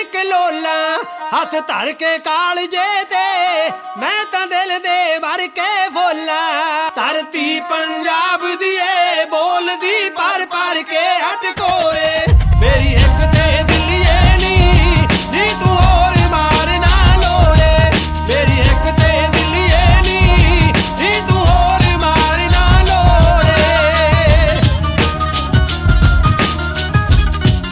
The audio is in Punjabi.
ਕਲੋਲਾ ਹੱਥ ਧਰ ਕੇ ਕਾਲਜੇ ਤੇ ਮੈਂ ਤਾਂ ਦਿਲ ਦੇ ਭਰ ਕੇ ਫੋਲਾ ਧਰਤੀ ਪੰਜਾਬ